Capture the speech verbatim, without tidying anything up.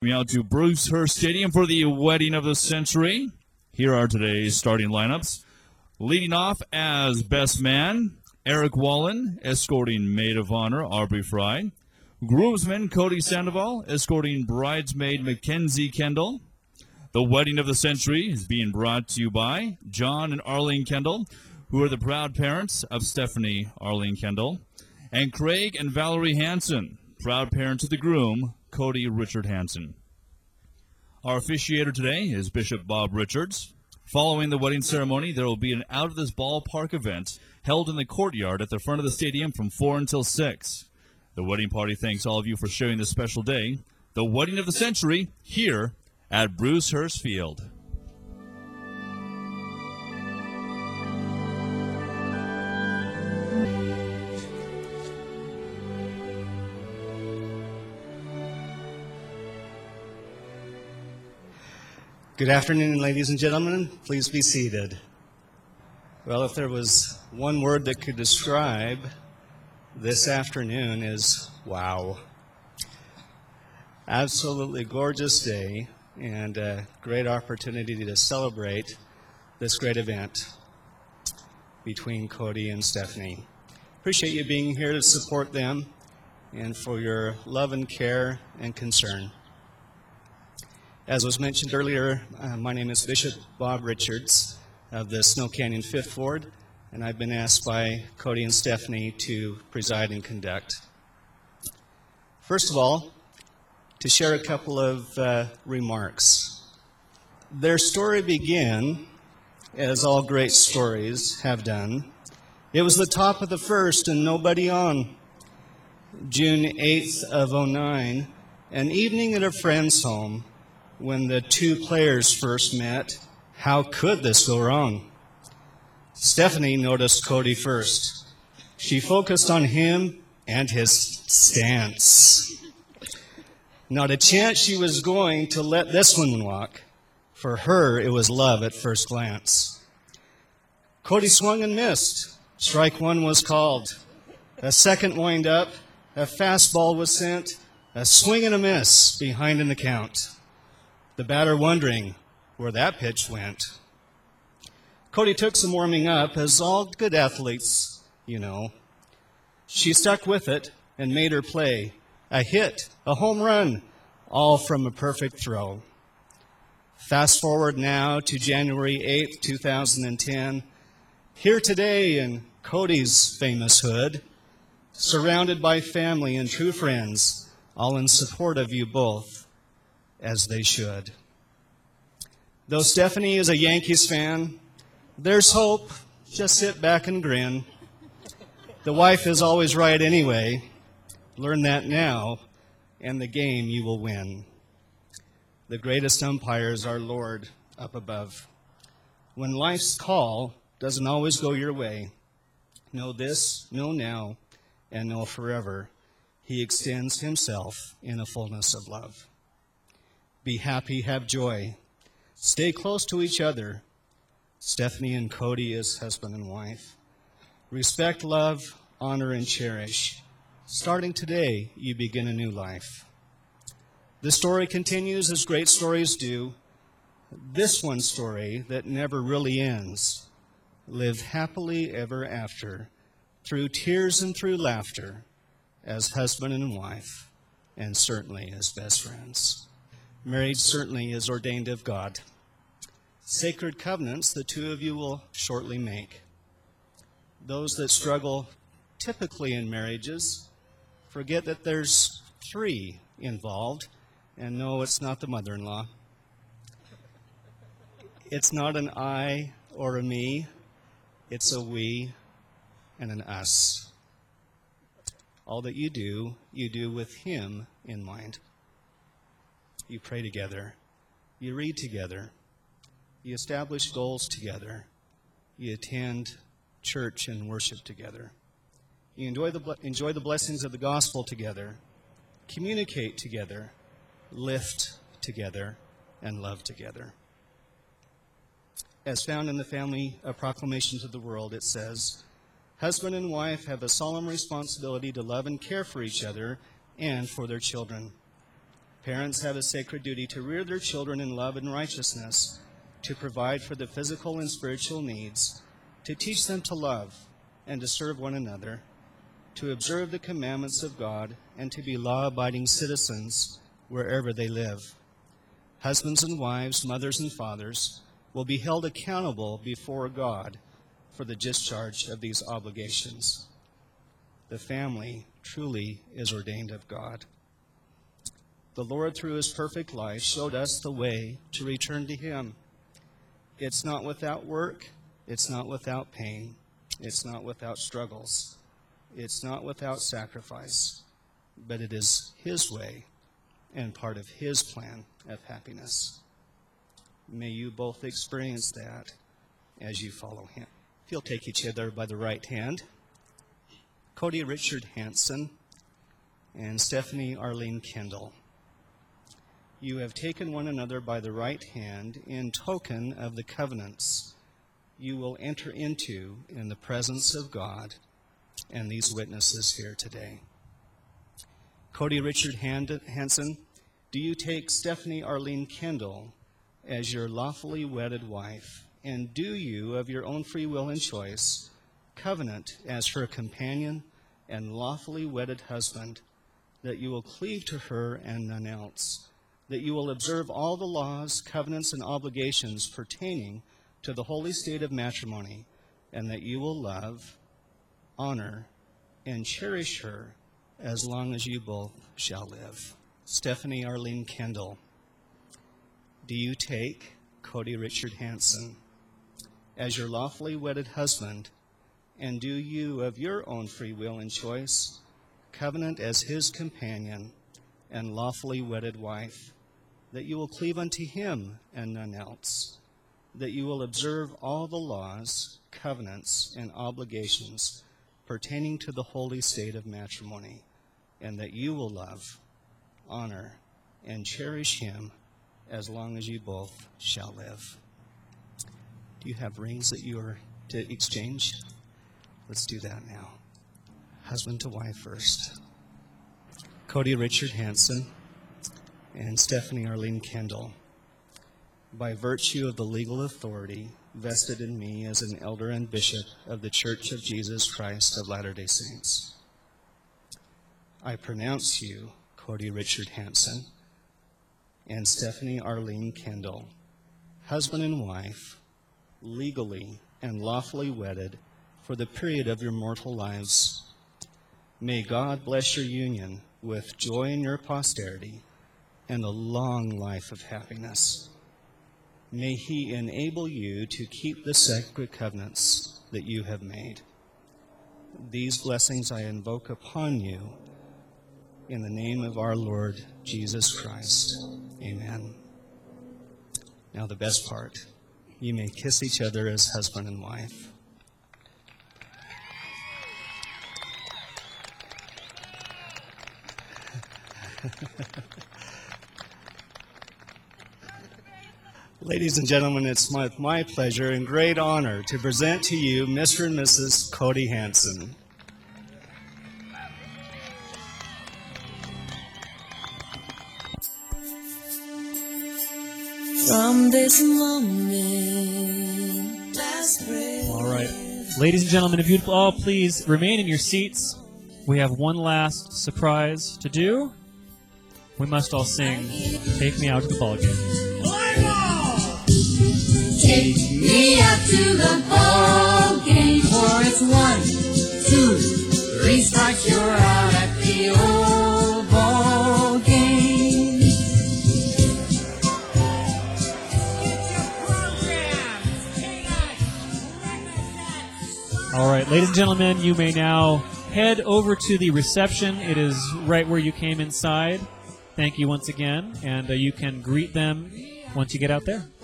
Coming out to Bruce Hurst Stadium for the wedding of the century. Here are today's starting lineups. Leading off as best man, Eric Wallen, escorting maid of honor, Aubrey Fry. Groomsman, Cody Sandoval, escorting bridesmaid, Mackenzie Kendall. The wedding of the century is being brought to you by John and Arlene Kendall, who are the proud parents of Stephanie Arlene Kendall, and Craig and Valerie Hansen, proud parents of the groom, Cody Richard Hansen. Our officiator today is Bishop Bob Richards. Following the wedding ceremony, there will be an Out of This Ballpark event held in the courtyard at the front of the stadium from four until six. The wedding party thanks all of you for sharing this special day, the wedding of the century, here at Bruce Hurst Field. Good afternoon, ladies and gentlemen. Please be seated. Well, if there was one word that could describe this afternoon is wow. Absolutely gorgeous day and a great opportunity to celebrate this great event between Cody and Stephanie. Appreciate you being here to support them and for your love and care and concern. As was mentioned earlier, uh, my name is Bishop Bob Richards of the Snow Canyon Fifth Ward, and I've been asked by Cody and Stephanie to preside and conduct. First of all, to share a couple of uh, remarks. Their story began, as all great stories have done. It was the top of the first and nobody on. June eighth of oh nine, an evening at a friend's home, when the two players first met. How could this go wrong? Stephanie noticed Cody first. She focused on him and his stance. Not a chance she was going to let this one walk. For her, it was love at first glance. Cody swung and missed. Strike one was called. A second wind up. A fastball was sent. A swing and a miss behind in the count. The batter wondering where that pitch went. Cody took some warming up, as all good athletes, you know. She stuck with it and made her play. A hit, a home run, all from a perfect throw. Fast forward now to January eighth, two thousand ten. Here today in Cody's famous hood, surrounded by family and true friends, all in support of you both, as they should. Though Stephanie is a Yankees fan, there's hope. Just sit back and grin. The wife is always right anyway. Learn that now, and the game you will win. The greatest umpire is our Lord up above. When life's call doesn't always go your way, know this, know now, and know forever. He extends himself in a fullness of love. Be happy, have joy. Stay close to each other. Stephanie and Cody as husband and wife. Respect, love, honor, and cherish. Starting today, you begin a new life. The story continues as great stories do. This one story that never really ends. Live happily ever after, through tears and through laughter, as husband and wife, and certainly as best friends. Marriage certainly is ordained of God. Sacred covenants the two of you will shortly make. Those that struggle typically in marriages forget that there's three involved, and no, it's not the mother-in-law. It's not an I or a me. It's a we and an us. All that you do, you do with him in mind. You pray together. You read together. You establish goals together. You attend church and worship together. You enjoy the, enjoy the blessings of the gospel together. Communicate together. Lift together. And love together. As found in the Family of Proclamations of the World, it says, husband and wife have a solemn responsibility to love and care for each other and for their children. Parents have a sacred duty to rear their children in love and righteousness, to provide for the physical and spiritual needs, to teach them to love and to serve one another, to observe the commandments of God, and to be law-abiding citizens wherever they live. Husbands and wives, mothers and fathers will be held accountable before God for the discharge of these obligations. The family truly is ordained of God. The Lord, through his perfect life, showed us the way to return to him. It's not without work. It's not without pain. It's not without struggles. It's not without sacrifice. But it is his way and part of his plan of happiness. May you both experience that as you follow him. If you'll take each other by the right hand, Cody Richard Hansen and Stephanie Arlene Kendall. You have taken one another by the right hand in token of the covenants you will enter into in the presence of God and these witnesses here today. Cody Richard Hansen, do you take Stephanie Arlene Kendall as your lawfully wedded wife, and do you, of your own free will and choice, covenant as her companion and lawfully wedded husband, that you will cleave to her and none else, that you will observe all the laws, covenants, and obligations pertaining to the holy state of matrimony, and that you will love, honor, and cherish her as long as you both shall live. Stephanie Arlene Kendall, do you take Cody Richard Hansen as your lawfully wedded husband, and do you, of your own free will and choice, covenant as his companion and lawfully wedded wife, that you will cleave unto him and none else, that you will observe all the laws, covenants, and obligations pertaining to the holy state of matrimony, and that you will love, honor, and cherish him as long as you both shall live. Do you have rings that you are to exchange? Let's do that now. Husband to wife first. Cody Richard Hansen and Stephanie Arlene Kendall, by virtue of the legal authority vested in me as an elder and bishop of the Church of Jesus Christ of Latter-day Saints, I pronounce you, Cody Richard Hansen and Stephanie Arlene Kendall, husband and wife, legally and lawfully wedded for the period of your mortal lives. May God bless your union with joy in your posterity and a long life of happiness. May he enable you to keep the sacred covenants that you have made. These blessings I invoke upon you in the name of our Lord Jesus Christ. Amen. Now the best part. You may kiss each other as husband and wife. Ladies and gentlemen, it's my, my pleasure and great honor to present to you Mister and Missus Cody Hansen. From this moment, last breath. All right. Ladies and gentlemen, if you'd all please remain in your seats. We have one last surprise to do. We must all sing Take Me Out to the Ball Game. Take me out to the ball game, for it's one, two, three strikes, you're out at the old ball game. All right, ladies and gentlemen, you may now head over to the reception. It is right where you came inside. Thank you once again, and uh, you can greet them once you get out there.